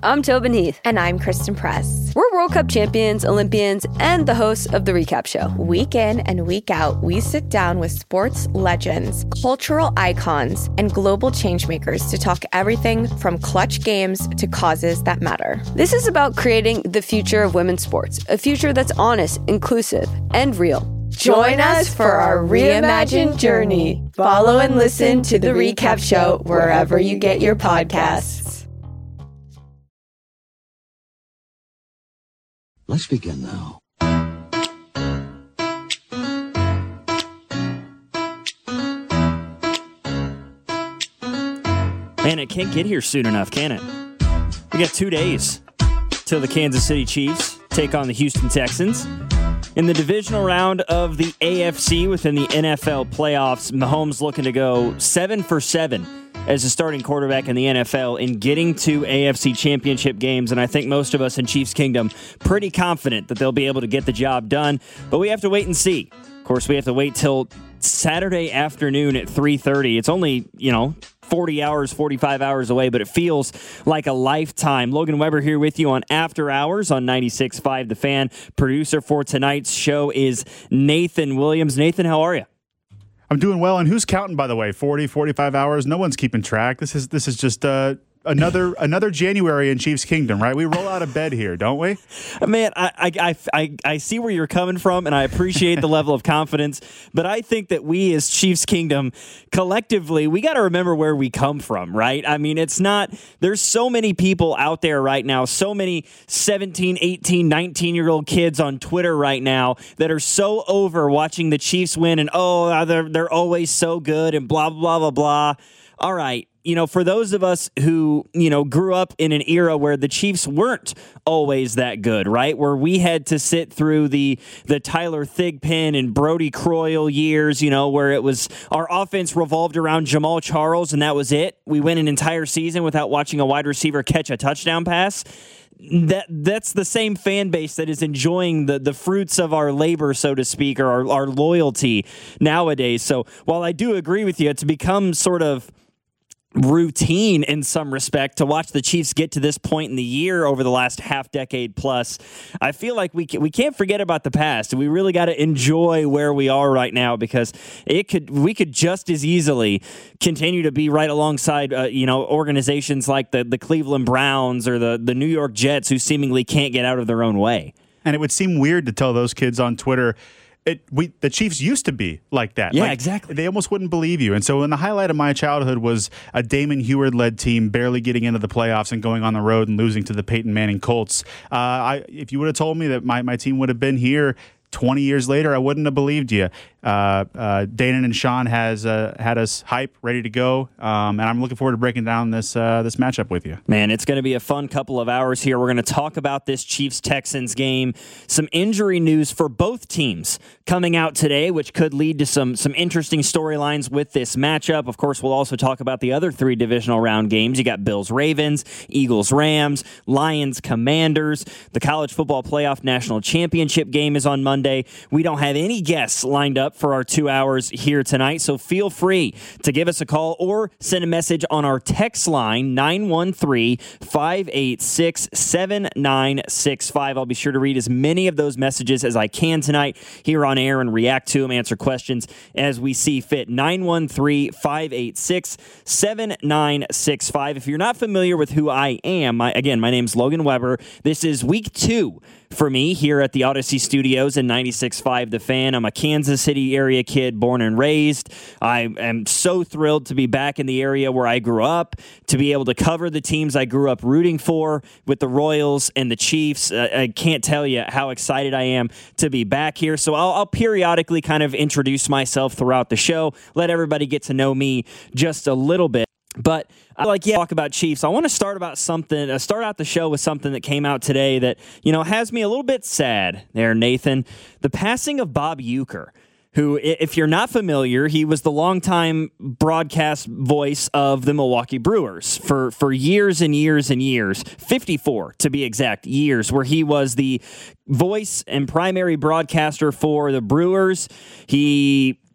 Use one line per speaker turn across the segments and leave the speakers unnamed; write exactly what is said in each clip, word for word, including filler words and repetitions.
I'm Tobin Heath.
And I'm Kristen Press.
We're World Cup champions, Olympians, and the hosts of The Recap Show.
Week in and week out, we sit down with sports legends, cultural icons, and global changemakers to talk everything from clutch games to causes that matter.
This is about creating the future of women's sports, a future that's honest, inclusive, and real.
Join us for our reimagined journey. Follow and listen to The Recap Show wherever you get your podcasts.
Let's begin now.
Man, it can't get here soon enough, can it? We got two days till the Kansas City Chiefs take on the Houston Texans. In the divisional round of the A F C within the N F L playoffs, Mahomes looking to go seven for seven as a starting quarterback in the N F L in getting to A F C championship games, and I think most of us in Chiefs Kingdom pretty confident that they'll be able to get the job done, but we have to wait and see. Of course, we have to wait till Saturday afternoon at three thirty. It's only, you know, forty hours, forty-five hours away, but it feels like a lifetime. Logan Weber here with you on After Hours on ninety-six point five The Fan. Producer for tonight's show is Nathan Williams. Nathan, how are you?
I'm doing well, and who's counting, by the way? forty, forty-five hours? No one's keeping track. This is this is just uh, another another January in Chiefs Kingdom, right? We roll out of bed here, don't we?
Man, I, I, I, I see where you're coming from, and I appreciate the level of confidence, but I think that we as Chiefs Kingdom, collectively, we got to remember where we come from, right? I mean, it's not, there's so many people out there right now, so many seventeen, eighteen, nineteen-year-old kids on Twitter right now that are so over watching the Chiefs win, and oh, they're, they're always so good, and blah, blah, blah, blah. All right. You know, for those of us who, you know, grew up in an era where the Chiefs weren't always that good, right? Where we had to sit through the the Tyler Thigpen and Brody Croyle years, you know, where it was our offense revolved around Jamal Charles and that was it. We went an entire season without watching a wide receiver catch a touchdown pass. That that's the same fan base that is enjoying the, the fruits of our labor, so to speak, or our, our loyalty nowadays. So while I do agree with you, it's become sort of routine in some respect to watch the Chiefs get to this point in the year over the last half decade plus. I feel like we can, we can't forget about the past. We really got to enjoy where we are right now because it could we could just as easily continue to be right alongside uh, you know organizations like the the Cleveland Browns or the the New York Jets who seemingly can't get out of their own way.
And it would seem weird to tell those kids on Twitter, It we the Chiefs used to be like that.
Yeah,
like,
exactly.
They almost wouldn't believe you. And so when the highlight of my childhood was a Damon Huard-led team barely getting into the playoffs and going on the road and losing to the Peyton Manning Colts, uh, I, if you would have told me that my, my team would have been here twenty years later, I wouldn't have believed you. Uh, uh, Dana and Sean has uh, had us hype, ready to go, um, and I'm looking forward to breaking down this uh, this matchup with you.
Man, it's going to be a fun couple of hours here. We're going to talk about this Chiefs-Texans game, some injury news for both teams coming out today, which could lead to some some interesting storylines with this matchup. Of course, we'll also talk about the other three divisional round games. You got Bills-Ravens, Eagles-Rams, Lions-Commanders. The College Football Playoff National Championship game is on Monday. We don't have any guests lined up for our two hours here tonight, so feel free to give us a call or send a message on our text line, nine one three, five eight six, seven nine six five. I'll be sure to read as many of those messages as I can tonight here on air and react to them, answer questions as we see fit. nine one three, five eight six, seven nine six five. If you're not familiar with who I am, my, again, my name's Logan Weber. This is week two for me here at the Odyssey Studios in ninety-six point five The Fan. I'm a Kansas City area kid, born and raised. I am so thrilled to be back in the area where I grew up, to be able to cover the teams I grew up rooting for with the Royals and the Chiefs. Uh, I can't tell you how excited I am to be back here. So I'll, I'll periodically kind of introduce myself throughout the show, let everybody get to know me just a little bit. But I like, yeah, talk about Chiefs. I want to start about something, uh, start out the show with something that came out today that, you know, has me a little bit sad there, Nathan. The passing of Bob Uecker, who, if you're not familiar, he was the longtime broadcast voice of the Milwaukee Brewers for, for years and years and years, fifty-four to be exact years, where he was the voice and primary broadcaster for the Brewers. He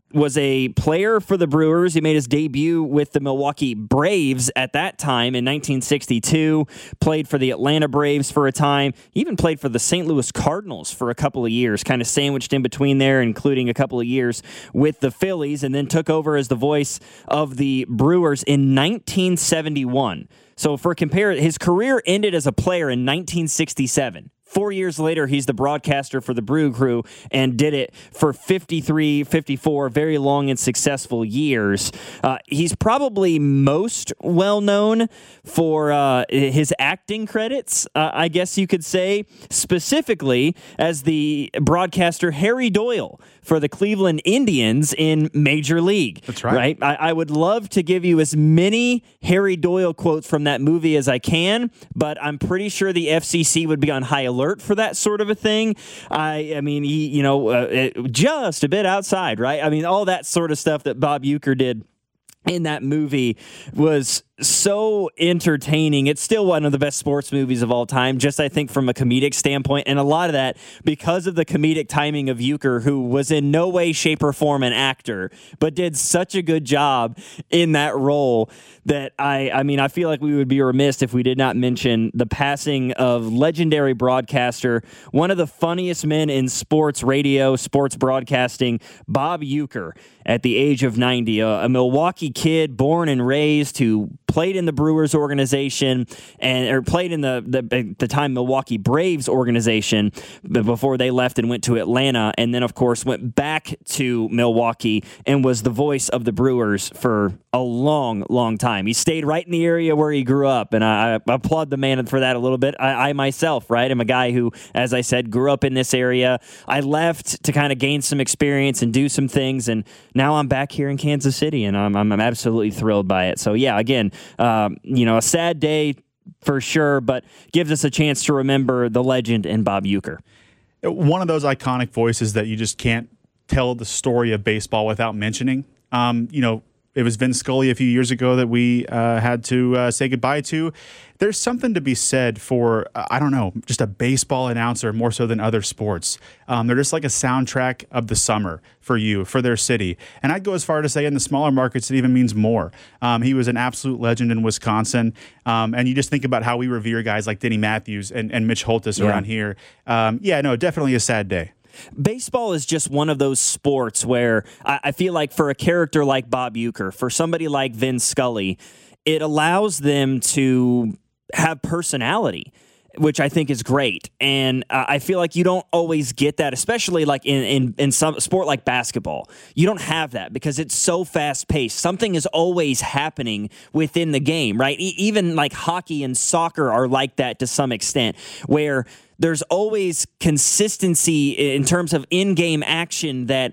was a player for the Brewers. He made his debut with the Milwaukee Braves at that time in nineteen sixty-two, played for the Atlanta Braves for a time, he even played for the Saint Louis Cardinals for a couple of years, kind of sandwiched in between there, including a couple of years with the Phillies, and then took over as the voice of the Brewers in nineteen seventy-one. So for compare, his career ended as a player in nineteen sixty-seven. Four years later, he's the broadcaster for the Brew Crew and did it for fifty-three, fifty-four very long and successful years. Uh, he's probably most well-known for uh, his acting credits, uh, I guess you could say, specifically as the broadcaster Harry Doyle for the Cleveland Indians in Major League.
That's right.
Right? I, I would love to give you as many Harry Doyle quotes from that movie as I can, but I'm pretty sure the F C C would be on high alert for that sort of a thing. I, I mean, he, you know, uh, it, just a bit outside, right? I mean, all that sort of stuff that Bob Uecker did in that movie was so entertaining. It's still one of the best sports movies of all time, just I think from a comedic standpoint, and a lot of that because of the comedic timing of Uecker, who was in no way, shape, or form an actor, but did such a good job in that role that I, I mean, I feel like we would be remiss if we did not mention the passing of legendary broadcaster, one of the funniest men in sports radio, sports broadcasting, Bob Uecker, at the age of ninety, a, a Milwaukee kid born and raised who played in the Brewers organization and or played in the, the at the time Milwaukee Braves organization before they left and went to Atlanta, and then of course went back to Milwaukee and was the voice of the Brewers for a long, long time. He stayed right in the area where he grew up, and I, I applaud the man for that a little bit. I, I myself, right, am a guy who, as I said, grew up in this area. I left to kind of gain some experience and do some things, and now I'm back here in Kansas City, and I'm, I'm, I'm absolutely thrilled by it. So yeah, again, um, you know, a sad day for sure, but gives us a chance to remember the legend in Bob Uecker.
One of those iconic voices that you just can't tell the story of baseball without mentioning. Um, you know, it was Vin Scully a few years ago that we uh, had to uh, say goodbye to. There's something to be said for, uh, I don't know, just a baseball announcer more so than other sports. Um, they're just like a soundtrack of the summer for you, for their city. And I'd go as far to say in the smaller markets, it even means more. Um, he was an absolute legend in Wisconsin. Um, and you just think about how we revere guys like Denny Matthews and, and Mitch Holthus yeah. around here. Um, yeah, no, definitely a sad day.
Baseball is just one of those sports where I, I feel like for a character like Bob Uecker, for somebody like Vin Scully, it allows them to have personality, which I think is great. And uh, I feel like you don't always get that, especially like in, in, in some sport like basketball. You don't have that because it's so fast-paced. Something is always happening within the game, right? E- even like hockey and soccer are like that to some extent, where there's always consistency in terms of in-game action that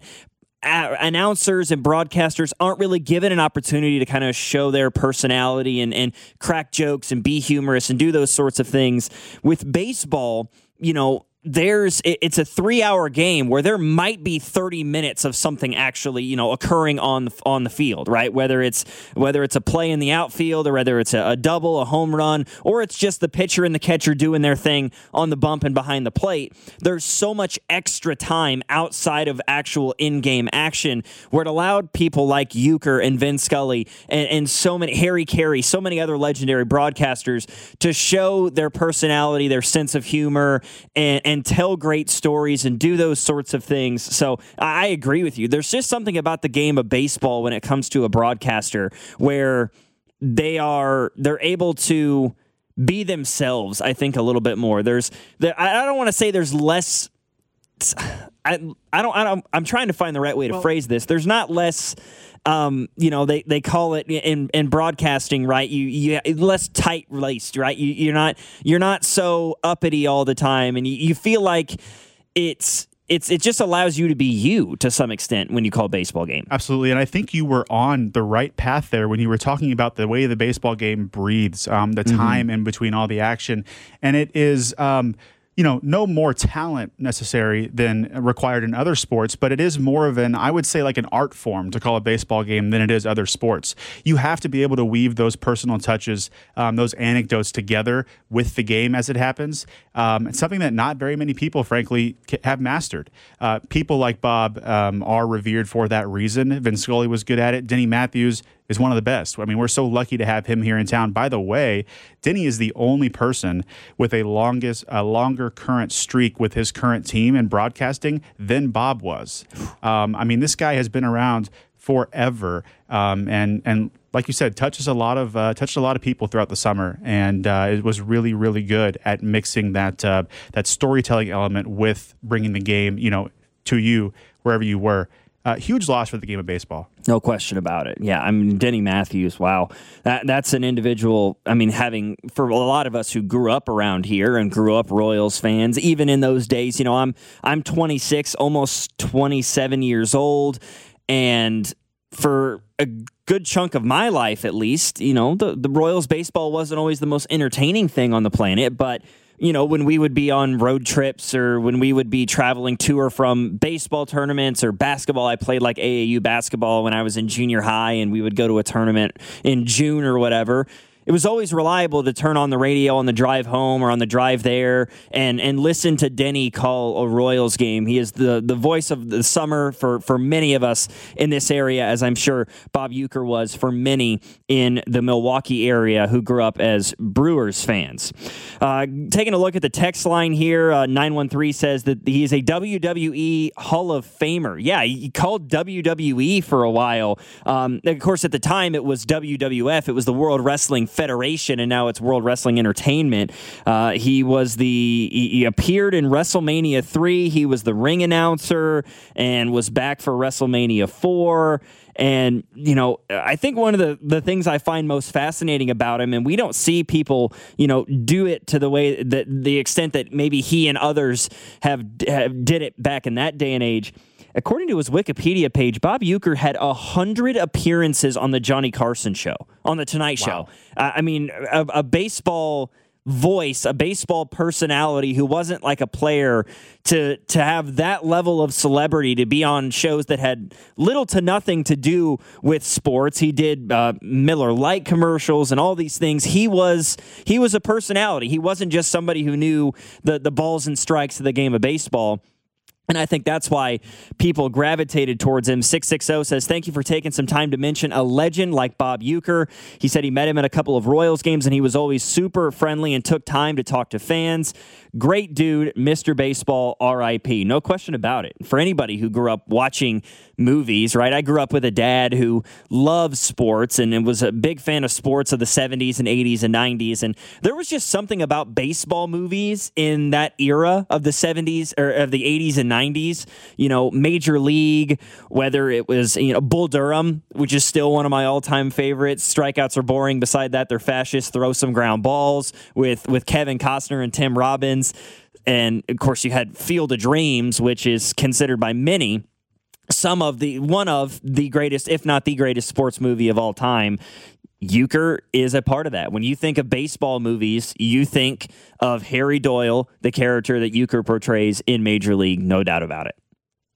announcers and broadcasters aren't really given an opportunity to kind of show their personality and, and crack jokes and be humorous and do those sorts of things. With baseball, you know, there's it's a three-hour game where there might be thirty minutes of something actually, you know, occurring on the, on the field, right? Whether it's whether it's a play in the outfield or whether it's a, a double, a home run, or it's just the pitcher and the catcher doing their thing on the bump and behind the plate. There's so much extra time outside of actual in-game action where it allowed people like Uecker and Vin Scully and, and so many Harry Carey, so many other legendary broadcasters to show their personality, their sense of humor, and, and and tell great stories and do those sorts of things. So I agree with you. There's just something about the game of baseball when it comes to a broadcaster where they are they're able to be themselves, I think, a little bit more. There's there, I don't want to say there's less I I don't I don't I'm trying to find the right way to well, phrase this. There's not less Um, you know, they, they call it in, in broadcasting, right? You you less tight laced, right? You you're not you're not so uppity all the time, and you, you feel like it's it's it just allows you to be you to some extent when you call a baseball game.
Absolutely, and I think you were on the right path there when you were talking about the way the baseball game breathes, um, the time mm-hmm. in between all the action, and it is. Um, you know, no more talent necessary than required in other sports, but it is more of an, I would say, like an art form to call a baseball game than it is other sports. You have to be able to weave those personal touches, um, those anecdotes together with the game as it happens. Um, it's something that not very many people, frankly, have mastered. Uh, people like Bob um, are revered for that reason. Vin Scully was good at it. Denny Matthews is one of the best. I mean, we're so lucky to have him here in town. By the way, Denny is the only person with a longest, a longer current streak with his current team in broadcasting than Bob was. Um, I mean, this guy has been around forever, um, and and like you said, touches a lot of uh, touched a lot of people throughout the summer, and uh, it was really, really good at mixing that uh, that storytelling element with bringing the game, you know, to you wherever you were. Uh, huge loss for the game of baseball.
No question about it. Yeah, I mean, Denny Matthews, wow. That That's an individual, I mean, having, for a lot of us who grew up around here and grew up Royals fans, even in those days, you know, I'm I'm twenty-six, almost twenty-seven years old, and for a good chunk of my life, at least, you know, the, the Royals baseball wasn't always the most entertaining thing on the planet, but you know, when we would be on road trips or when we would be traveling to or from baseball tournaments or basketball, I played like A A U basketball when I was in junior high, and we would go to a tournament in June or whatever. It was always reliable to turn on the radio on the drive home or on the drive there and and listen to Denny call a Royals game. He is the, the voice of the summer for, for many of us in this area, as I'm sure Bob Uecker was for many in the Milwaukee area who grew up as Brewers fans. Uh, taking a look at the text line here, uh, nine one three says that he is a W W E Hall of Famer. Yeah, he called W W E for a while. Um, of course, at the time, it was W W F. It was the World Wrestling Federation, and now it's World Wrestling Entertainment. Uh, he was the he, he appeared in WrestleMania three. He was the ring announcer and was back for WrestleMania four. And, you know, I think one of the, the things I find most fascinating about him, and we don't see people, you know, do it to the way that the extent that maybe he and others have, have did it back in that day and age. According to his Wikipedia page, Bob Uecker had one hundred appearances on the Johnny Carson show, on the Tonight Show.
Wow.
Uh, I mean, a, a baseball voice, a baseball personality who wasn't like a player, to to have that level of celebrity, to be on shows that had little to nothing to do with sports. He did uh, Miller Lite commercials and all these things. He was he was a personality. He wasn't just somebody who knew the, the balls and strikes of the game of baseball. And I think that's why people gravitated towards him. six six zero says, thank you for taking some time to mention a legend like Bob Uecker. He said he met him at a couple of Royals games, and he was always super friendly and took time to talk to fans. Great dude, Mister Baseball, R I P. No question about it. For anybody who grew up watching movies, right? I grew up with a dad who loved sports and, and was a big fan of sports of the seventies and eighties and nineties. And there was just something about baseball movies in that era of the seventies or of the eighties and nineties. You know, Major League, whether it was, you know, Bull Durham, which is still one of my all-time favorites. Strikeouts are boring. Beside that, they're fascist. Throw some ground balls with, with Kevin Costner and Tim Robbins. And, of course, you had Field of Dreams, which is considered by many some of the one of the greatest, if not the greatest, sports movie of all time. Uecker is a part of that. When you think of baseball movies, you think of Harry Doyle, the character that Uecker portrays in Major League, no doubt about it.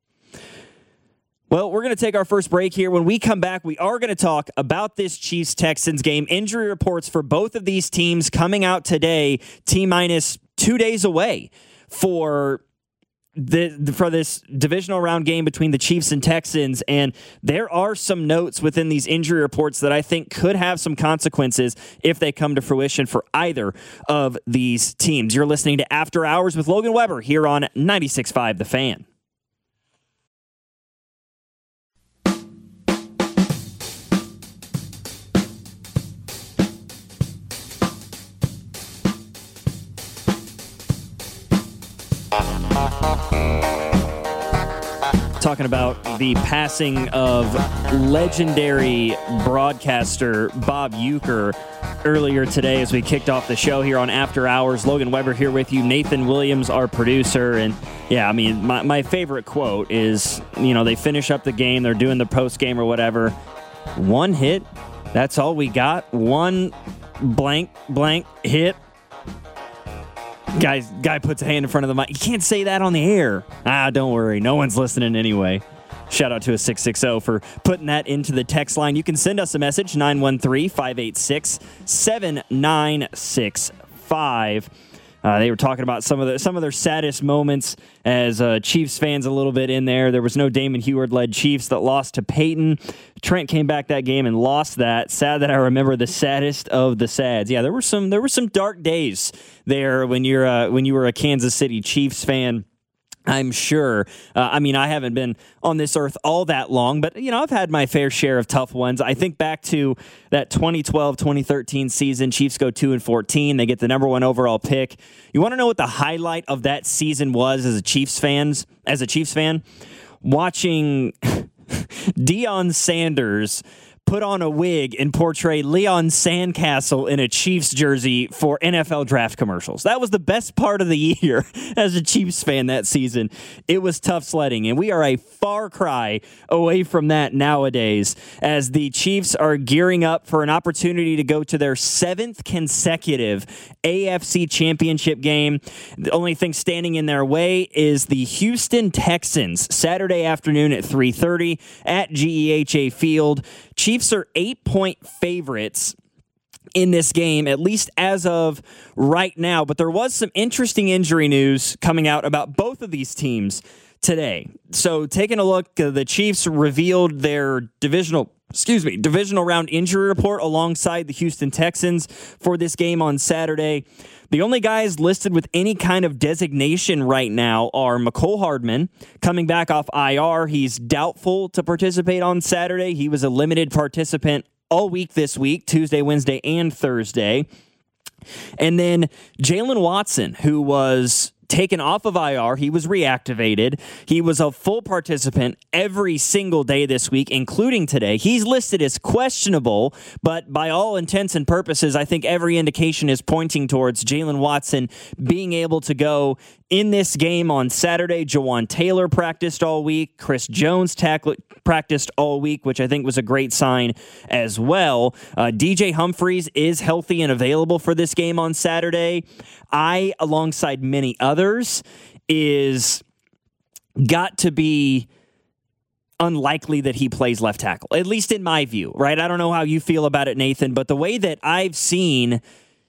Well, we're going to take our first break here. When we come back, we are going to talk about this Chiefs-Texans game. Injury reports for both of these teams coming out today, T-minus two days away for The, for this divisional round game between the Chiefs and Texans, and there are some notes within these injury reports that I think could have some consequences if they come to fruition for either of these teams. You're listening to After Hours with Logan Weber here on ninety-six point five The Fan. Talking about the passing of legendary broadcaster Bob Uecker earlier today as we kicked off the show here on After Hours. Logan Weber here with you. Nathan Williams, our producer. And yeah, I mean, my, my favorite quote is, you know, they finish up the game, they're doing the post game or whatever. One hit, that's all we got. One blank, blank hit. Guy, guy puts a hand in front of the mic. You can't say that on the air. Ah, don't worry. No one's listening anyway. Shout out to a six six zero for putting that into the text line. You can send us a message, nine one three, five eight six, seven nine six five. Uh, they were talking about some of the some of their saddest moments as uh, Chiefs fans a little bit in there. There was no Damon Huard-led Chiefs that lost to Peyton. Trent came back that game and lost that. Sad that I remember the saddest of the sads. Yeah, there were some there were some dark days there when you're uh, when you were a Kansas City Chiefs fan. I'm sure. Uh, I mean, I haven't been on this earth all that long, but, you know, I've had my fair share of tough ones. I think back to that twenty twelve twenty thirteen season. Chiefs go two and fourteen. They get the number one overall pick. You want to know what the highlight of that season was as a Chiefs fans, as a Chiefs fan? Watching Deion Sanders put on a wig and portray Leon Sandcastle in a Chiefs jersey for N F L draft commercials. That was the best part of the year as a Chiefs fan that season. It was tough sledding, and we are a far cry away from that nowadays as the Chiefs are gearing up for an opportunity to go to their seventh consecutive A F C championship game. The only thing standing in their way is the Houston Texans, Saturday afternoon at three thirty at G E H A Field. Chiefs are eight-point favorites in this game, at least as of right now. But there was some interesting injury news coming out about both of these teams today. So taking a look, uh, the Chiefs revealed their divisional excuse me, divisional round injury report alongside the Houston Texans for this game on Saturday. The only guys listed with any kind of designation right now are Mecole Hardman, coming back off I R. He's doubtful to participate on Saturday. He was a limited participant all week this week, Tuesday, Wednesday, and Thursday. And then Jalen Watson, who was taken off of I R. He was reactivated. He was a full participant every single day this week, including today. He's listed as questionable, but by all intents and purposes, I think every indication is pointing towards Jalen Watson being able to go in this game on Saturday. Jawan Taylor practiced all week. Chris Jones tackle- practiced all week, which I think was a great sign as well. Uh, D J Humphries is healthy and available for this game on Saturday. I, alongside many others, is got to be unlikely that he plays left tackle, at least in my view, right? I don't know how you feel about it, Nathan, but the way that I've seen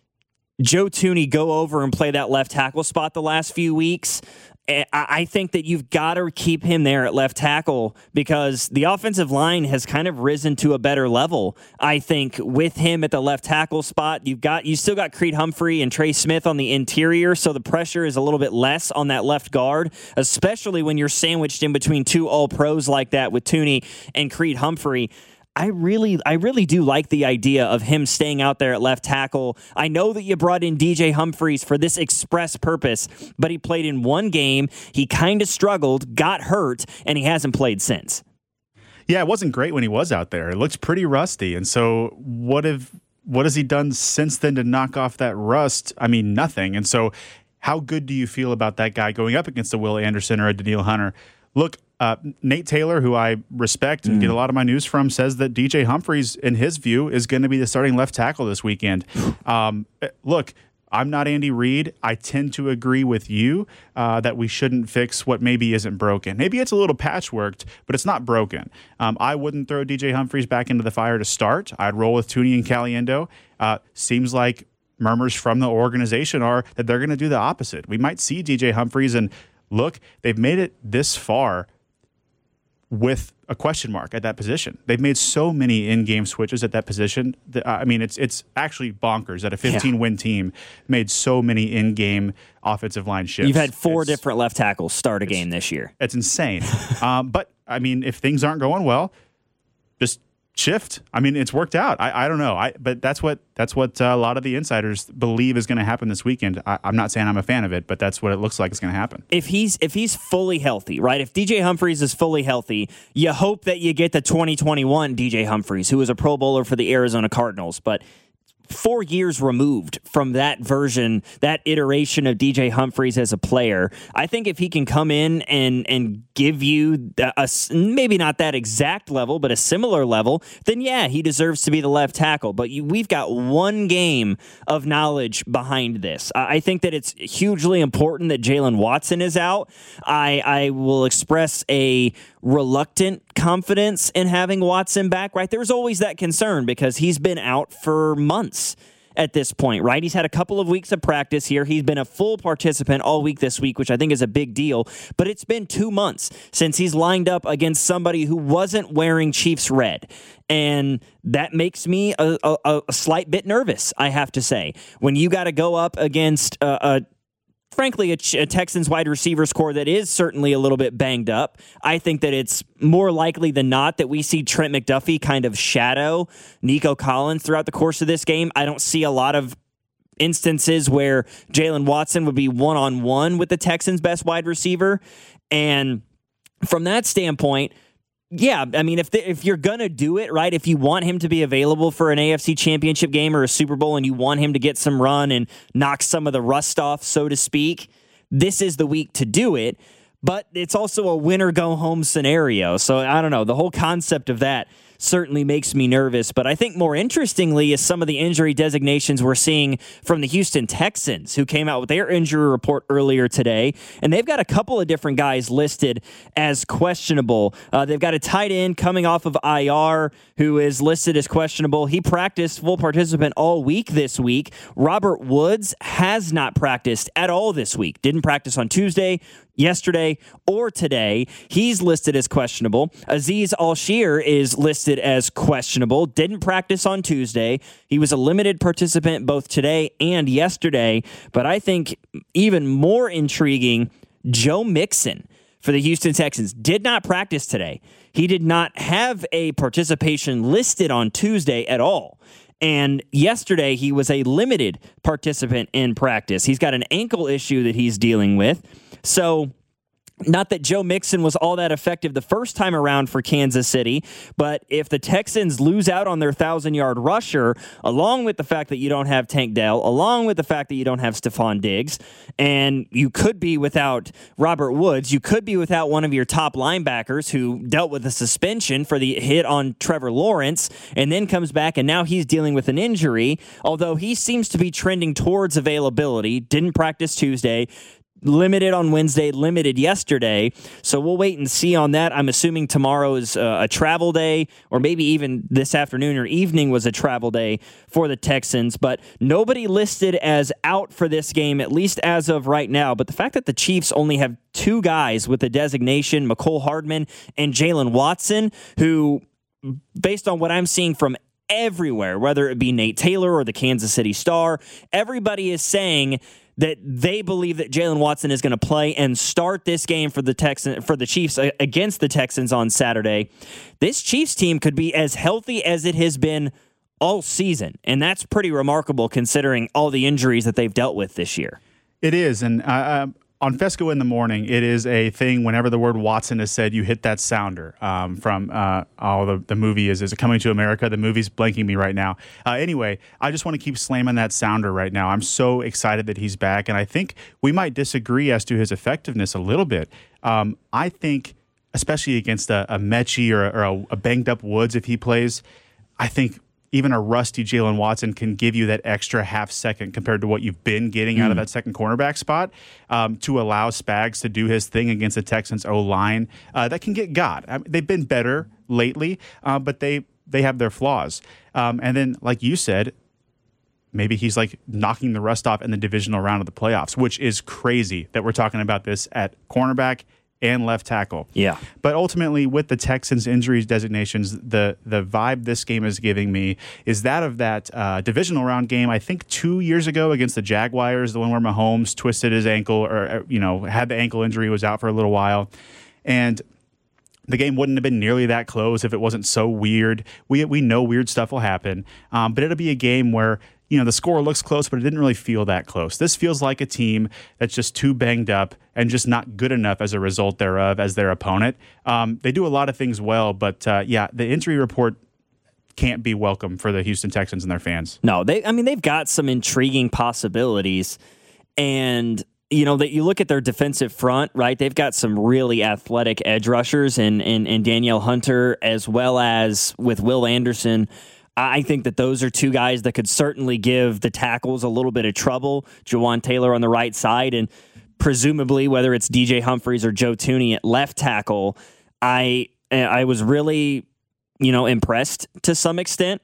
Joe Thuney go over and play that left tackle spot the last few weeks, I think that you've got to keep him there at left tackle because the offensive line has kind of risen to a better level. I think with him at the left tackle spot, you've got you still got Creed Humphrey and Trey Smith on the interior, so the pressure is a little bit less on that left guard, especially when you're sandwiched in between two all-pros like that with Thuney and Creed Humphrey. I really, I really do like the idea of him staying out there at left tackle. I know that you brought in D J Humphries for this express purpose, but he played in one game. He kind of struggled, got hurt, and he hasn't played since.
Yeah, it wasn't great when he was out there. It looks pretty rusty. And so what have what has he done since then to knock off that rust? I mean, nothing. And so how good do you feel about that guy going up against a Will Anderson or a Danielle Hunter? Look, uh, Nate Taylor, who I respect and mm. get a lot of my news from, says that D J Humphries, in his view, is going to be the starting left tackle this weekend. Um, look, I'm not Andy Reid. I tend to agree with you uh, that we shouldn't fix what maybe isn't broken. Maybe it's a little patchworked, but it's not broken. Um, I wouldn't throw D J Humphries back into the fire to start. I'd roll with Thuney and Caliendo. Uh, seems like murmurs from the organization are that they're going to do the opposite. We might see D J Humphries, and look, they've made it this far with a question mark at that position. They've made so many in-game switches at that position. That, I mean, it's it's actually bonkers that a fifteen-win yeah. team made so many in-game offensive line shifts.
You've had four
it's,
different left tackles start a game this year.
It's insane. um, but, I mean, if things aren't going well, just shift. I mean, it's worked out. I, I don't know. I But that's what that's what uh, a lot of the insiders believe is going to happen this weekend. I, I'm not saying I'm a fan of it, but that's what it looks like is going to happen.
If he's if he's fully healthy, right? If D J Humphries is fully healthy, you hope that you get the twenty twenty-one D J Humphries, who was a Pro Bowler for the Arizona Cardinals. But four years removed from that version, that iteration of D J Humphries as a player. I think if he can come in and and give you a, a, maybe not that exact level, but a similar level, then yeah, he deserves to be the left tackle. But you, we've got one game of knowledge behind this. I think that it's hugely important that Jaylen Watson is out. I, I will express a reluctant confidence in having Watson back, right? There's always that concern because he's been out for months at this point, right? He's had a couple of weeks of practice here. He's been a full participant all week this week, which I think is a big deal, but it's been two months since he's lined up against somebody who wasn't wearing Chiefs red. And that makes me a, a, a slight bit nervous, I have to say. When you got to go up against a, a frankly, a, a Texans wide receivers core that is certainly a little bit banged up. I think that it's more likely than not that we see Trent McDuffie kind of shadow Nico Collins throughout the course of this game. I don't see a lot of instances where Jaylen Watson would be one-on-one with the Texans' best wide receiver. And from that standpoint, yeah, I mean, if the, if you're going to do it, right, if you want him to be available for an A F C Championship game or a Super Bowl and you want him to get some run and knock some of the rust off, so to speak, this is the week to do it. But it's also a winner-go-home scenario. So, I don't know, the whole concept of that certainly makes me nervous. But I think more interestingly is some of the injury designations we're seeing from the Houston Texans, who came out with their injury report earlier today. And they've got a couple of different guys listed as questionable. Uh, they've got a tight end coming off of I R who is listed as questionable. He practiced full participant all week this week. Robert Woods has not practiced at all this week. Didn't practice on Tuesday, yesterday, or today. He's listed as questionable. Azeez Al-Shir is listed as questionable. Didn't practice on Tuesday. He was a limited participant both today and yesterday. But I think even more intriguing, Joe Mixon for the Houston Texans did not practice today. He did not have a participation listed on Tuesday at all. And yesterday, he was a limited participant in practice. He's got an ankle issue that he's dealing with. So, not that Joe Mixon was all that effective the first time around for Kansas City, but if the Texans lose out on their thousand-yard rusher, along with the fact that you don't have Tank Dell, along with the fact that you don't have Stephon Diggs, and you could be without Robert Woods, you could be without one of your top linebackers who dealt with a suspension for the hit on Trevor Lawrence, and then comes back, and now he's dealing with an injury, although he seems to be trending towards availability, didn't practice Tuesday, limited on Wednesday, limited yesterday. So we'll wait and see on that. I'm assuming tomorrow is uh, a travel day, or maybe even this afternoon or evening was a travel day for the Texans. But nobody listed as out for this game, at least as of right now. But the fact that the Chiefs only have two guys with the designation, Mecole Hardman and Jaylen Watson, who, based on what I'm seeing from everywhere, whether it be Nate Taylor or the Kansas City Star, everybody is saying that they believe that Jaylen Watson is going to play and start this game for the Texans, for the Chiefs against the Texans on Saturday. This Chiefs team could be as healthy as it has been all season, and that's pretty remarkable considering all the injuries that they've dealt with this year.
It is, and uh, on Fesco in the Morning, it is a thing whenever the word Watson is said, you hit that sounder um, from, uh, oh, the, the movie is, is it Coming to America? The movie's blanking me right now. Uh, anyway, I just want to keep slamming that sounder right now. I'm so excited that he's back, and I think we might disagree as to his effectiveness a little bit. Um, I think, especially against a, a Mechie or, or a, a banged-up Woods if he plays, I think even a rusty Jaylen Watson can give you that extra half second compared to what you've been getting mm. out of that second cornerback spot um, to allow Spags to do his thing against the Texans O-line. Uh, that can get got. I mean, they've been better lately, uh, but they, they have their flaws. Um, and then, like you said, maybe he's like knocking the rust off in the divisional round of the playoffs, which is crazy that we're talking about this at cornerback and left tackle.
Yeah.
But ultimately, with the Texans' injuries designations, the the vibe this game is giving me is that of that uh, divisional round game, I think two years ago against the Jaguars, the one where Mahomes twisted his ankle or, you know, had the ankle injury, was out for a little while. And the game wouldn't have been nearly that close if it wasn't so weird. We, we know weird stuff will happen. Um, but it'll be a game where, you know, the score looks close, but it didn't really feel that close. This feels like a team that's just too banged up and just not good enough as a result thereof as their opponent. Um, they do a lot of things well, but uh, yeah, the injury report can't be welcome for the Houston Texans and their fans.
No, they. I mean, they've got some intriguing possibilities, and you know that you look at their defensive front, right? They've got some really athletic edge rushers, and and, and Danielle Hunter, as well as with Will Anderson. I think that those are two guys that could certainly give the tackles a little bit of trouble. Jawan Taylor on the right side, and presumably whether it's D J Humphries or Joe Thuney at left tackle. I I was really, you know, impressed to some extent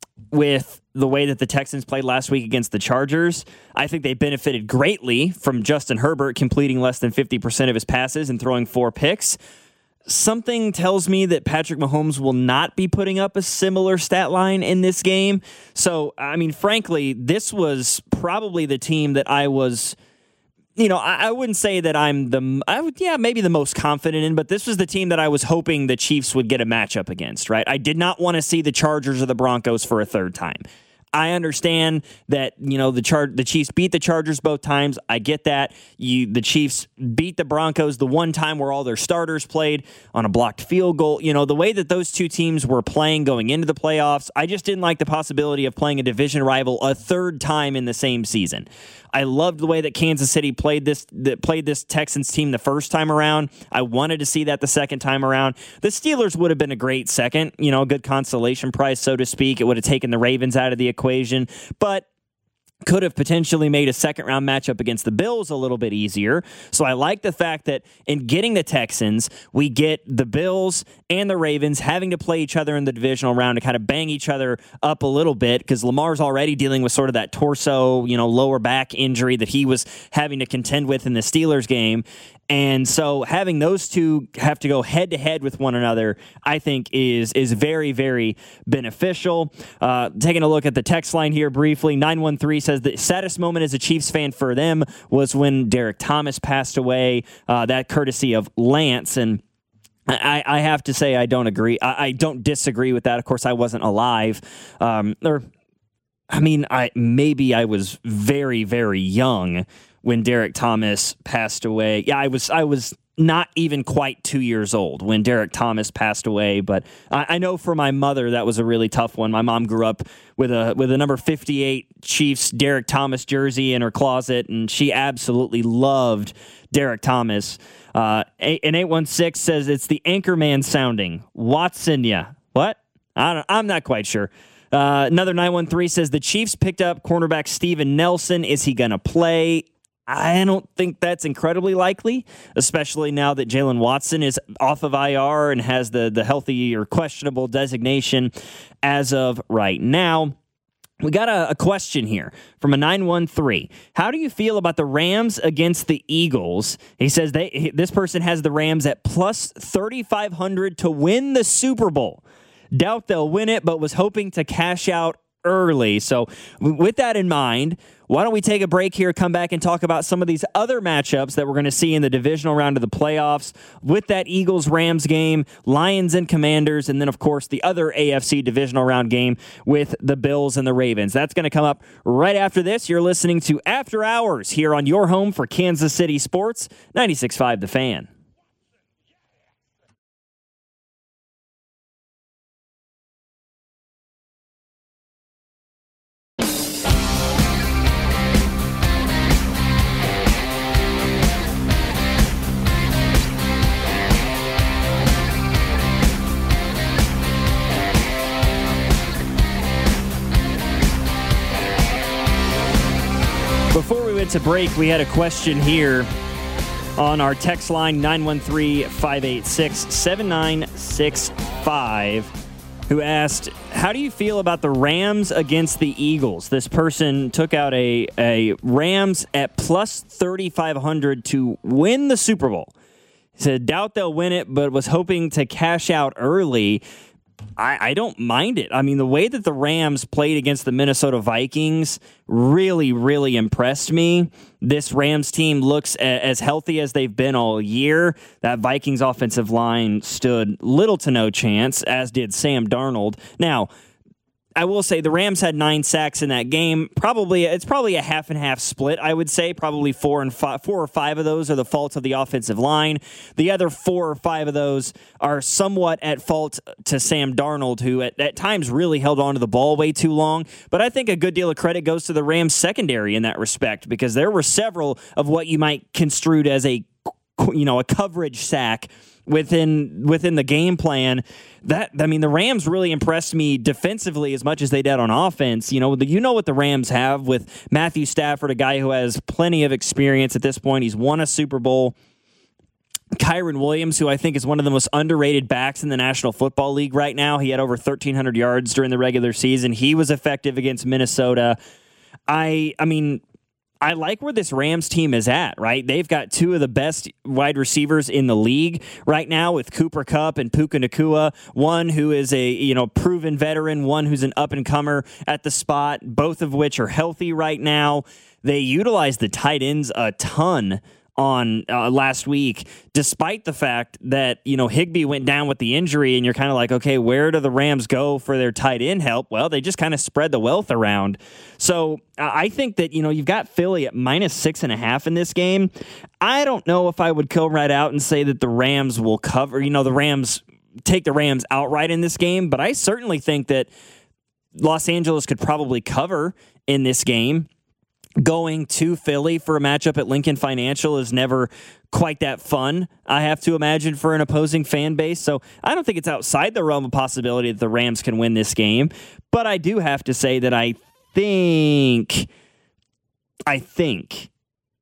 with the way that the Texans played last week against the Chargers. I think they benefited greatly from Justin Herbert completing less than fifty percent of his passes and throwing four picks. Something tells me that Patrick Mahomes will not be putting up a similar stat line in this game. So, I mean, frankly, this was probably the team that I was, you know, I, I wouldn't say that I'm the, I would, yeah, maybe the most confident in, but this was the team that I was hoping the Chiefs would get a matchup against, right? I did not want to see the Chargers or the Broncos for a third time. I understand that, you know, the Char- the Chiefs beat the Chargers both times. I get that. You the Chiefs beat the Broncos the one time where all their starters played on a blocked field goal. You know, the way that those two teams were playing going into the playoffs, I just didn't like the possibility of playing a division rival a third time in the same season. I loved the way that Kansas City played this that played this Texans team the first time around. I wanted to see that the second time around. The Steelers would have been a great second, you know, a good consolation prize, so to speak. It would have taken the Ravens out of the equation, but could have potentially made a second-round matchup against the Bills a little bit easier. So I like the fact that in getting the Texans, we get the Bills and the Ravens having to play each other in the divisional round to kind of bang each other up a little bit, because Lamar's already dealing with sort of that torso, you know, lower back injury that he was having to contend with in the Steelers game. And so having those two have to go head-to-head with one another, I think, is is very, very beneficial. Uh, taking a look at the text line here briefly, nine one three says the saddest moment as a Chiefs fan for them was when Derek Thomas passed away, uh, that courtesy of Lance. And I, I have to say I don't agree. I, I don't disagree with that. Of course, I wasn't alive. Um, or, I mean, I maybe I was very, very young when Derek Thomas passed away. Yeah, I was I was not even quite two years old when Derek Thomas passed away, but I, I know for my mother that was a really tough one. My mom grew up with a with a number fifty-eight Chiefs Derek Thomas jersey in her closet, and she absolutely loved Derek Thomas. Uh, and eight one six says it's the Anchorman sounding. Watson, yeah. What? I don't, I'm not quite sure. Uh, another nine one three says the Chiefs picked up cornerback Steven Nelson. Is he going to play? I don't think that's incredibly likely, especially now that Jalen Watson is off of I R and has the, the healthy or questionable designation as of right now. We got a, a question here from a nine one three. How do you feel about the Rams against the Eagles? He says they this person has the Rams at plus thirty-five hundred to win the Super Bowl. Doubt they'll win it, but was hoping to cash out early. So with that in mind, why don't we take a break here, come back and talk about some of these other matchups that we're going to see in the divisional round of the playoffs with that Eagles-Rams game, Lions and Commanders, and then, of course, the other A F C divisional round game with the Bills and the Ravens. That's going to come up right after this. You're listening to After Hours here on your home for Kansas City Sports, ninety-six point five The Fan. Before we went to break, we had a question here on our text line, nine one three, five eight six, seven nine six five, who asked, how do you feel about the Rams against the Eagles? This person took out a, a Rams at plus thirty-five hundred to win the Super Bowl. He said, doubt they'll win it, but was hoping to cash out early. I, I don't mind it. I mean, the way that the Rams played against the Minnesota Vikings really, really impressed me. This Rams team looks a, as healthy as they've been all year. That Vikings offensive line stood little to no chance, as did Sam Darnold. Now, I will say the Rams had nine sacks in that game. Probably it's probably a half and half split. I would say probably four and five, four or five of those are the fault of the offensive line. The other four or five of those are somewhat at fault to Sam Darnold, who at, at times really held on to the ball way too long. But I think a good deal of credit goes to the Rams secondary in that respect, because there were several of what you might construe as a you know a coverage sack within within the game plan. That I mean, the Rams really impressed me defensively as much as they did on offense. You know, the, you know what the Rams have with Matthew Stafford, a guy who has plenty of experience at this point. He's won a Super Bowl. Kyron Williams, who I think is one of the most underrated backs in the National Football League right now. He had over thirteen hundred yards during the regular season. He was effective against Minnesota. I I mean, I like where this Rams team is at, right? They've got two of the best wide receivers in the league right now with Cooper Kupp and Puka Nacua, one who is a, you know, proven veteran, one who's an up-and-comer at the spot, both of which are healthy right now. They utilize the tight ends a ton on uh, last week, despite the fact that, you know, Higbee went down with the injury, and you're kind of like, okay, where do the Rams go for their tight end help? Well, they just kind of spread the wealth around. So uh, I think that, you know, you've got Philly at minus six and a half in this game. I don't know if I would go right out and say that the Rams will cover, you know, the Rams take the Rams outright in this game, but I certainly think that Los Angeles could probably cover in this game. Going to Philly for a matchup at Lincoln Financial is never quite that fun, I have to imagine, for an opposing fan base. So I don't think it's outside the realm of possibility that the Rams can win this game. But I do have to say that I think, I think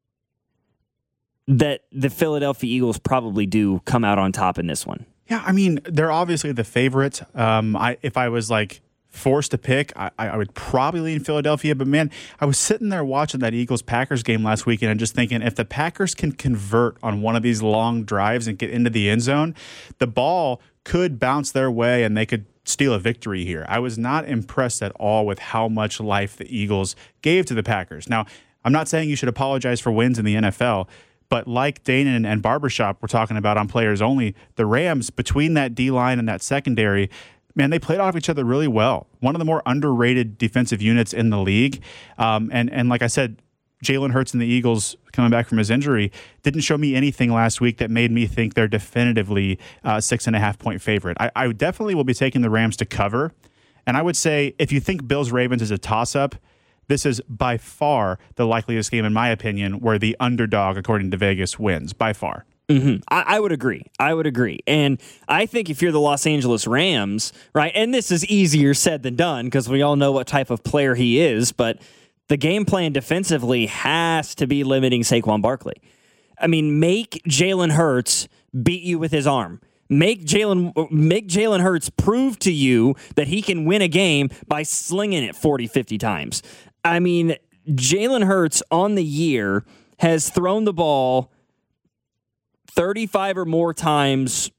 that the Philadelphia Eagles probably do come out on top in this one.
Yeah, I mean, they're obviously the favorite. Um, I if I was like forced to pick, I, I would probably lean Philadelphia. But man, I was sitting there watching that Eagles-Packers game last weekend and just thinking, if the Packers can convert on one of these long drives and get into the end zone, the ball could bounce their way and they could steal a victory here. I was not impressed at all with how much life the Eagles gave to the Packers. Now, I'm not saying you should apologize for wins in the N F L, but like Dane and, and Barbershop we're talking about on Players Only, the Rams, between that D-line and that secondary, man, they played off each other really well. One of the more underrated defensive units in the league. Um, and, and like I said, Jalen Hurts and the Eagles, coming back from his injury, didn't show me anything last week that made me think they're definitively uh, six and a half point favorite. I, I definitely will be taking the Rams to cover. And I would say, if you think Bills-Ravens is a toss-up, this is by far the likeliest game, in my opinion, where the underdog, according to Vegas, wins, by far.
Mm-hmm. I, I would agree. I would agree. And I think if you're the Los Angeles Rams, right, and this is easier said than done because we all know what type of player he is, but the game plan defensively has to be limiting Saquon Barkley. I mean, make Jalen Hurts beat you with his arm. Make Jalen make Jalen Hurts prove to you that he can win a game by slinging it forty, fifty times. I mean, Jalen Hurts on the year has thrown the ball thirty-five or more times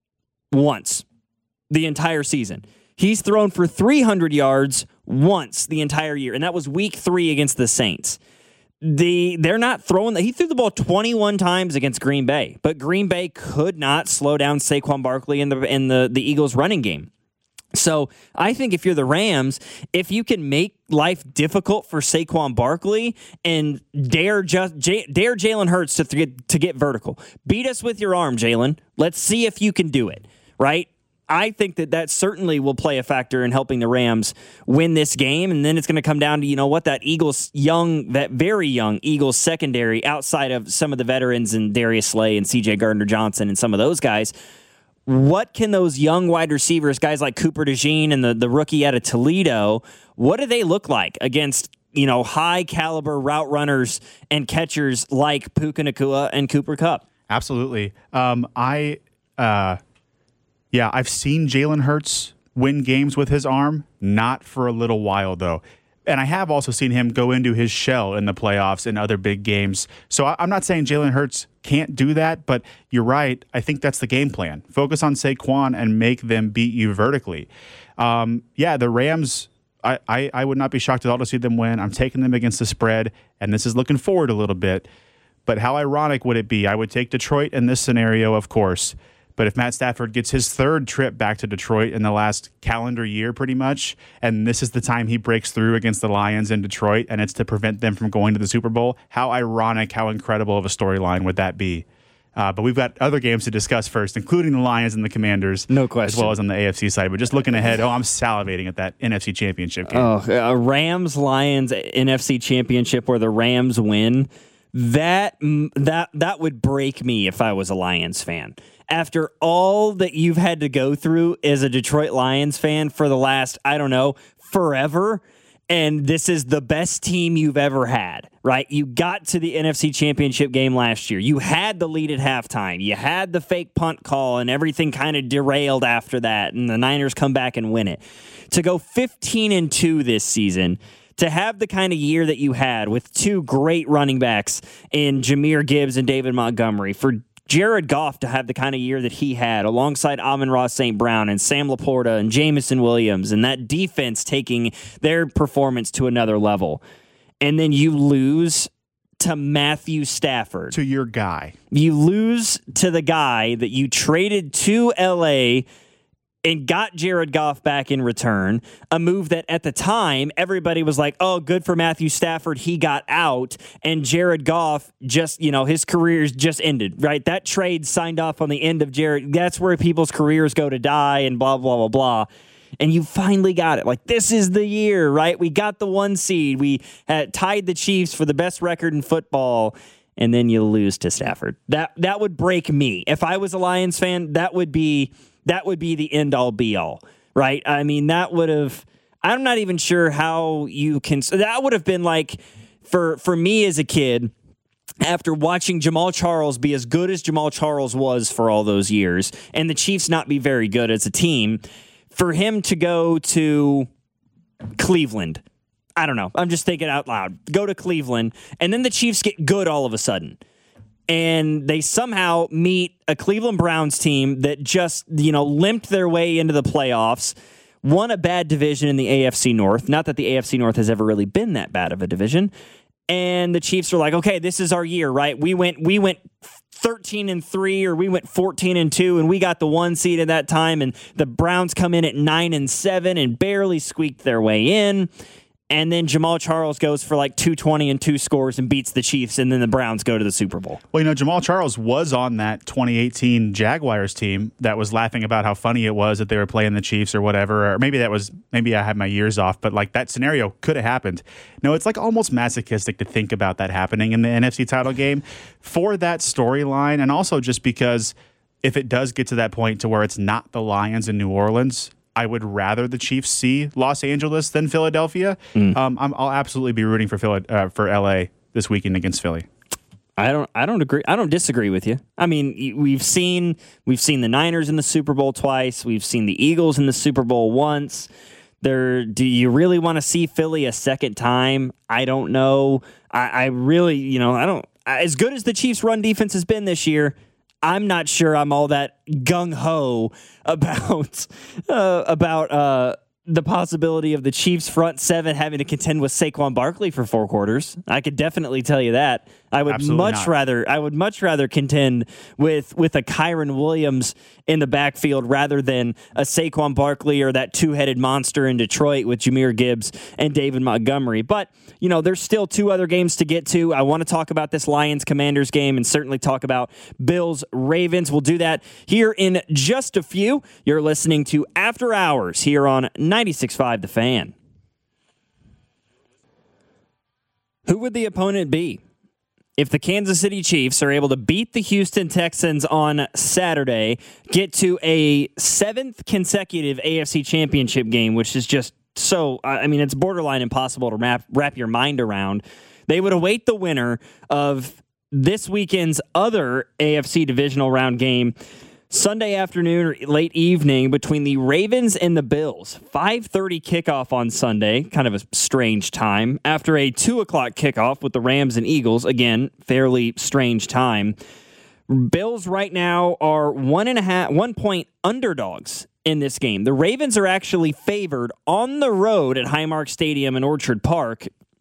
once the entire season. He's thrown for three hundred yards once the entire year, and that was week three against the Saints. The they're not throwing the, he threw the ball twenty-one times against Green Bay, but Green Bay could not slow down Saquon Barkley in the in the, the Eagles running game. So I think if you're the Rams, if you can make life difficult for Saquon Barkley and dare just J, dare Jalen Hurts to get to get vertical, beat us with your arm, Jalen. Let's see if you can do it. Right? I think that that certainly will play a factor in helping the Rams win this game, and then it's going to come down to, you know what, that Eagles young, that very young Eagles secondary, outside of some of the veterans and Darius Slay and C J Gardner-Johnson and some of those guys. What can those young wide receivers, guys like Cooper DeJean and the, the rookie out of Toledo, what do they look like against, you know, high caliber route runners and catchers like Puka Nacua and Cooper Kupp?
Absolutely. Um, I, uh, yeah, I've seen Jalen Hurts win games with his arm, not for a little while though. And I have also seen him go into his shell in the playoffs and other big games. So I, I'm not saying Jalen Hurts can't do that, but you're right. I think that's the game plan. Focus on Saquon and make them beat you vertically. Um, yeah, the Rams, I, I, I would not be shocked at all to see them win. I'm taking them against the spread, and this is looking forward a little bit. But how ironic would it be? I would take Detroit in this scenario, of course. But if Matt Stafford gets his third trip back to Detroit in the last calendar year, pretty much, and this is the time he breaks through against the Lions in Detroit, and it's to prevent them from going to the Super Bowl, how ironic, how incredible of a storyline would that be? Uh, but we've got other games to discuss first, including the Lions and the Commanders.
No question.
As well as on the A F C side. But just looking ahead, oh, I'm salivating at that N F C Championship game.
Oh, uh, Rams-Lions N F C Championship where the Rams win. That that that would break me if I was a Lions fan. After all that you've had to go through as a Detroit Lions fan for the last, I don't know, forever, and this is the best team you've ever had, right? You got to the N F C Championship game last year. You had the lead at halftime. You had the fake punt call, and everything kind of derailed after that, and the Niners come back and win it. To go fifteen and two this season, to have the kind of year that you had with two great running backs in Jahmyr Gibbs and David Montgomery, for Jared Goff to have the kind of year that he had alongside Amon-Ra Saint Brown and Sam Laporta and Jameson Williams, and that defense taking their performance to another level. And then you lose to Matthew Stafford.
To your guy.
You lose to the guy that you traded to L A and got Jared Goff back in return, a move that at the time, everybody was like, oh, good for Matthew Stafford, he got out, and Jared Goff just, you know, his career's just ended, right? That trade signed off on the end of Jared. That's where people's careers go to die and blah, blah, blah, blah. And you finally got it. Like, this is the year, right? We got the one seed. We had tied the Chiefs for the best record in football, and then you lose to Stafford. That that would break me. If I was a Lions fan, that would be... That would be the end-all, be-all, right? I mean, that would have... I'm not even sure how you can... That would have been like, for, for me as a kid, after watching Jamal Charles be as good as Jamal Charles was for all those years, and the Chiefs not be very good as a team, for him to go to Cleveland... I don't know. I'm just thinking out loud. Go to Cleveland, and then the Chiefs get good all of a sudden. And they somehow meet a Cleveland Browns team that just, you know, limped their way into the playoffs, won a bad division in the A F C North. Not that the A F C North has ever really been that bad of a division. And the Chiefs are like, okay, this is our year, right? We went we went thirteen and three, or we went fourteen and two, and we got the one seed at that time. And the Browns come in at nine and seven and barely squeaked their way in. And then Jamal Charles goes for like two twenty and two scores and beats the Chiefs, and then the Browns go to the Super Bowl.
Well, you know, Jamal Charles was on that twenty eighteen Jaguars team that was laughing about how funny it was that they were playing the Chiefs or whatever. Or maybe that was, maybe I had my years off, but like that scenario could have happened. No, it's like almost masochistic to think about that happening in the N F C title game for that storyline. And also just because if it does get to that point to where it's not the Lions in New Orleans, I would rather the Chiefs see Los Angeles than Philadelphia. Mm. Um, I'm, I'll absolutely be rooting for Philly, uh, for L A this weekend against Philly.
I don't. I don't agree. I don't disagree with you. I mean, we've seen we've seen the Niners in the Super Bowl twice. We've seen the Eagles in the Super Bowl once. There. Do you really want to see Philly a second time? I don't know. I, I really, you know, I don't. As good as the Chiefs' run defense has been this year, I'm not sure I'm all that gung-ho about uh, about uh, the possibility of the Chiefs' front seven having to contend with Saquon Barkley for four quarters. I could definitely tell you that. I would
Absolutely
much
not.
rather I would much rather contend with with a Kyron Williams in the backfield rather than a Saquon Barkley or that two-headed monster in Detroit with Jahmyr Gibbs and David Montgomery. But, you know, there's still two other games to get to. I want to talk about this Lions-Commanders game and certainly talk about Bills-Ravens. We'll do that here in just a few. You're listening to After Hours here on ninety-six point five The Fan. Who would the opponent be if the Kansas City Chiefs are able to beat the Houston Texans on Saturday, get to a seventh consecutive A F C Championship game, which is just so, I mean, it's borderline impossible to wrap, wrap your mind around. They would await the winner of this weekend's other A F C divisional round game Sunday afternoon or late evening between the Ravens and the Bills. five thirty kickoff on Sunday, kind of a strange time. After a two o'clock kickoff with the Rams and Eagles, again, fairly strange time. Bills right now are one and a half, one point underdogs in this game. The Ravens are actually favored on the road at Highmark Stadium in Orchard Park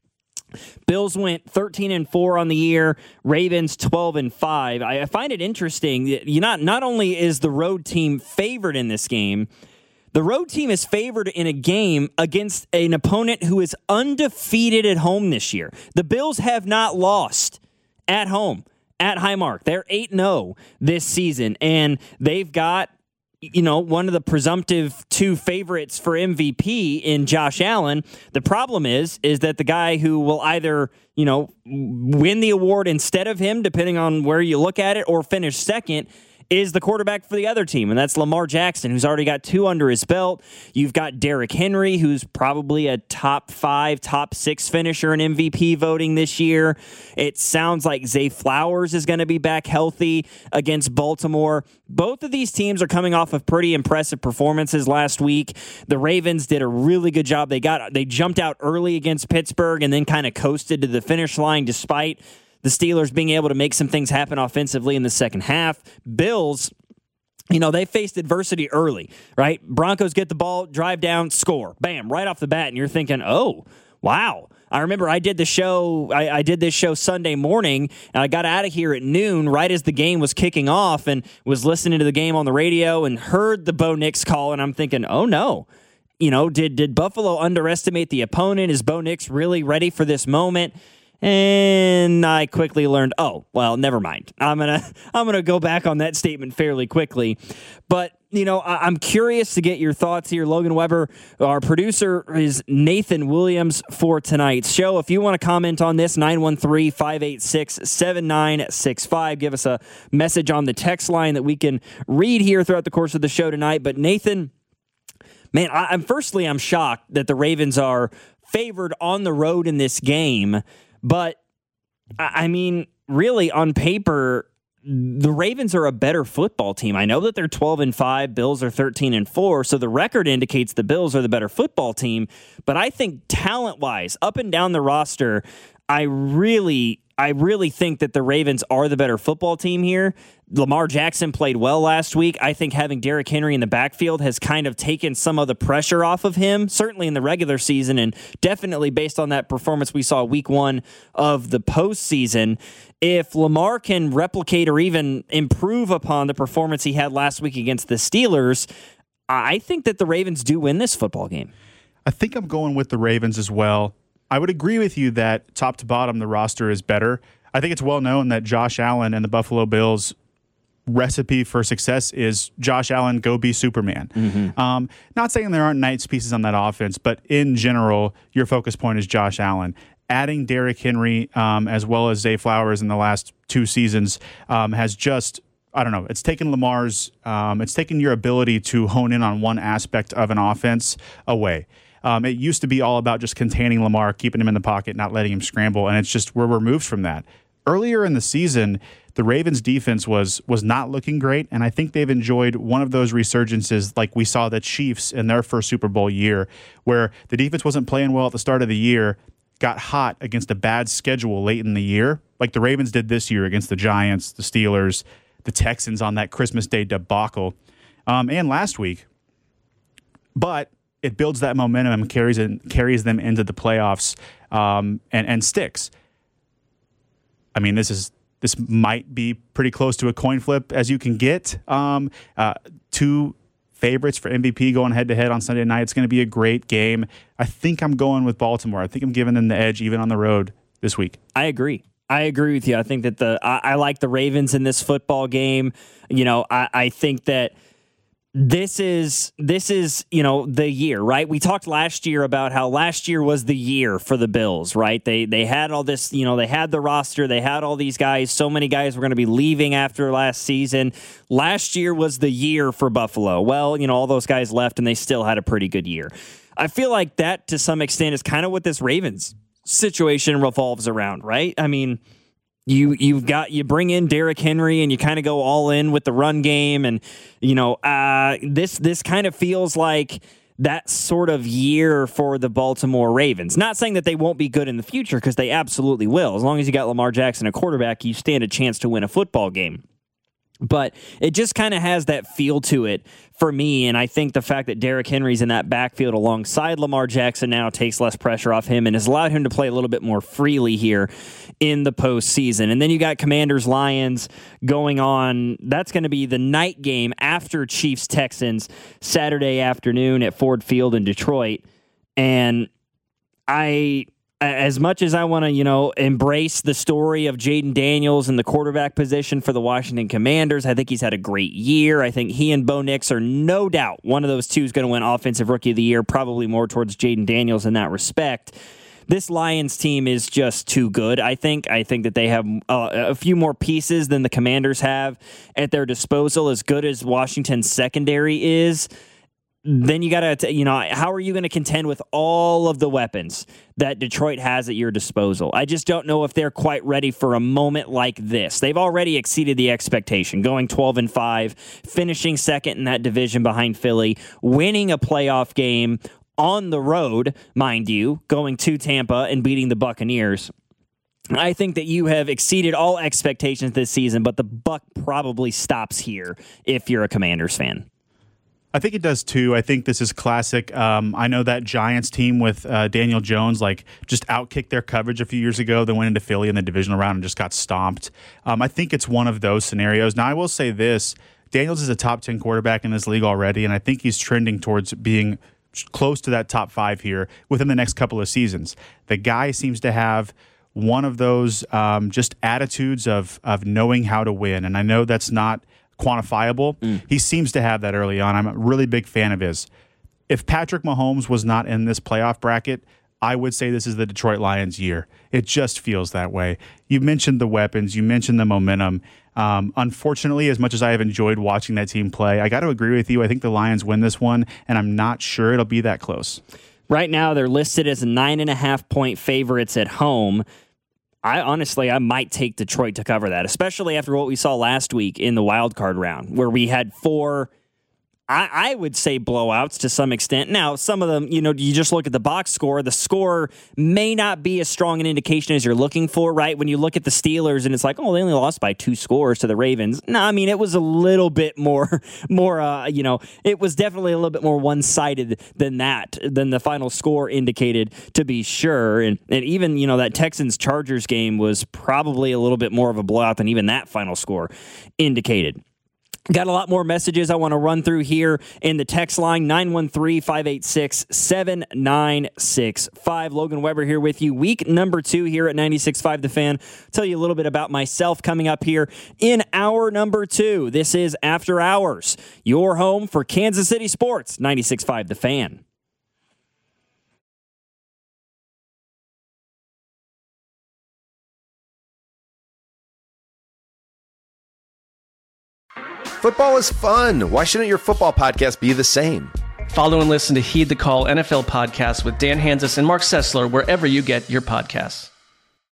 Bills went thirteen and four on the year, Ravens twelve and five. I, I find it interesting that you not not only is the road team favored in this game, the road team is favored in a game against an opponent who is undefeated at home this year. The Bills have not lost at home at Highmark. They're eight and oh this season, and they've got, you know, one of the presumptive two favorites for M V P in Josh Allen. The problem is, is that the guy who will either, you know, win the award instead of him, depending on where you look at it, or finish second, is the quarterback for the other team, and that's Lamar Jackson, who's already got two under his belt. You've got Derrick Henry, who's probably a top five, top six finisher in M V P voting this year. It sounds like Zay Flowers is going to be back healthy against Baltimore. Both of these teams are coming off of pretty impressive performances last week. The Ravens did a really good job. They got they jumped out early against Pittsburgh and then kind of coasted to the finish line despite the Steelers being able to make some things happen offensively in the second half. Bills, you know, they faced adversity early, right? Broncos get the ball, drive down, score. Bam, right off the bat, and you're thinking, oh, wow. I remember I did the show, I, I did this show Sunday morning, and I got out of here at noon right as the game was kicking off and was listening to the game on the radio and heard the Bo Nix call, and I'm thinking, oh, no. You know, did, did Buffalo underestimate the opponent? Is Bo Nix really ready for this moment? And I quickly learned, oh, well, never mind. I'm gonna I'm gonna go back on that statement fairly quickly. But, you know, I, I'm curious to get your thoughts here. Logan Weber, our producer, is Nathan Williams for tonight's show. If you want to comment on this, nine one three, five eight six, seven nine six five. Give us a message on the text line that we can read here throughout the course of the show tonight. But Nathan, man, I, I'm firstly, I'm shocked that the Ravens are favored on the road in this game. But, I mean, really, on paper, the Ravens are a better football team. I know that they're twelve and five, Bills are thirteen and four, so the record indicates the Bills are the better football team. But I think talent-wise, up and down the roster, I really, I really think that the Ravens are the better football team here. Lamar Jackson played well last week. I think having Derrick Henry in the backfield has kind of taken some of the pressure off of him, certainly in the regular season, and definitely based on that performance we saw week one of the postseason. If Lamar can replicate or even improve upon the performance he had last week against the Steelers, I think that the Ravens do win this football game.
I think I'm going with the Ravens as well. I would agree with you that top to bottom, the roster is better. I think it's well known that Josh Allen and the Buffalo Bills recipe for success is Josh Allen, go be Superman. Mm-hmm. Um, not saying there aren't nice pieces on that offense, but in general, your focus point is Josh Allen. Adding Derrick Henry um, as well as Zay Flowers in the last two seasons um, has just, I don't know, it's taken Lamar's, um, it's taken your ability to hone in on one aspect of an offense away. Um, it used to be all about just containing Lamar, keeping him in the pocket, not letting him scramble, and it's just we're removed from that. Earlier in the season, the Ravens' defense was was not looking great, and I think they've enjoyed one of those resurgences like we saw the Chiefs in their first Super Bowl year, where the defense wasn't playing well at the start of the year, got hot against a bad schedule late in the year, like the Ravens did this year against the Giants, the Steelers, the Texans on that Christmas Day debacle, um, and last week. But it builds that momentum and carries in, carries them into the playoffs um, and, and sticks. I mean, this is this might be pretty close to a coin flip as you can get. Um, uh, two favorites for M V P going head-to-head on Sunday night. It's going to be a great game. I think I'm going with Baltimore. I think I'm giving them the edge even on the road this week.
I agree. I agree with you. I think that the I, I like the Ravens in this football game. You know, I, I think that This is, this is, you know, the year, right? We talked last year about how last year was the year for the Bills, right? They they had all this, you know, they had the roster, they had all these guys. So many guys were going to be leaving after last season. Last year was the year for Buffalo. Well, you know, all those guys left and they still had a pretty good year. I feel like that to some extent is kind of what this Ravens situation revolves around, right? I mean, You you've got you bring in Derrick Henry and you kind of go all in with the run game, and you know uh, this this kind of feels like that sort of year for the Baltimore Ravens. Not saying that they won't be good in the future, because they absolutely will. As long as you got Lamar Jackson a quarterback, you stand a chance to win a football game. But it just kind of has that feel to it for me, and I think the fact that Derrick Henry's in that backfield alongside Lamar Jackson now takes less pressure off him and has allowed him to play a little bit more freely here in the postseason. And then you got Commanders-Lions going on. That's going to be the night game after Chiefs-Texans Saturday afternoon at Ford Field in Detroit. And I... As much as I want to, you know, embrace the story of Jaden Daniels in the quarterback position for the Washington Commanders, I think he's had a great year. I think he and Bo Nix are no doubt one of those two is going to win Offensive Rookie of the Year, probably more towards Jaden Daniels in that respect. This Lions team is just too good, I think. I think that they have uh, a few more pieces than the Commanders have at their disposal, as good as Washington's secondary is. Then you got to, you know, how are you going to contend with all of the weapons that Detroit has at your disposal? I just don't know if they're quite ready for a moment like this. They've already exceeded the expectation, going twelve and five, finishing second in that division behind Philly, winning a playoff game on the road, mind you, going to Tampa and beating the Buccaneers. I think that you have exceeded all expectations this season, but the buck probably stops here if you're a Commanders fan.
I think it does too. I think this is classic. Um, I know that Giants team with uh, Daniel Jones like just outkicked their coverage a few years ago. They went into Philly in the divisional round and just got stomped. Um, I think it's one of those scenarios. Now, I will say this. Daniels is a top ten quarterback in this league already, and I think he's trending towards being close to that top five here within the next couple of seasons. The guy seems to have one of those um, just attitudes of of knowing how to win, and I know that's not quantifiable. Mm. He seems to have that early on. I'm a really big fan of his. If Patrick Mahomes was not in this playoff bracket, I would say this is the Detroit Lions year. It just feels that way. You mentioned the weapons. You mentioned the momentum. Um, unfortunately, as much as I have enjoyed watching that team play, I got to agree with you. I think the Lions win this one, and I'm not sure it'll be that close.
Right now, they're listed as nine and a half point favorites at home. I honestly, I might take Detroit to cover that, especially after what we saw last week in the wild card round, where we had four, I, I would say, blowouts to some extent. Now, some of them, you know, you just look at the box score. The score may not be as strong an indication as you're looking for, right? When you look at the Steelers and it's like, oh, they only lost by two scores to the Ravens. No, I mean, it was a little bit more, more, uh, you know, it was definitely a little bit more one-sided than that, than the final score indicated, to be sure. And, and even, you know, that Texans-Chargers game was probably a little bit more of a blowout than even that final score indicated. Got a lot more messages I want to run through here in the text line, nine one three, five eight six, seven nine six five. Logan Weber here with you. Week number two here at ninety-six point five The Fan. Tell you a little bit about myself coming up here in hour number two. This is After Hours, your home for Kansas City sports, ninety-six point five The Fan.
Football is fun. Why shouldn't your football podcast be the same?
Follow and listen to Heed the Call N F L podcast with Dan Hanzus and Mark Sessler wherever you get your podcasts.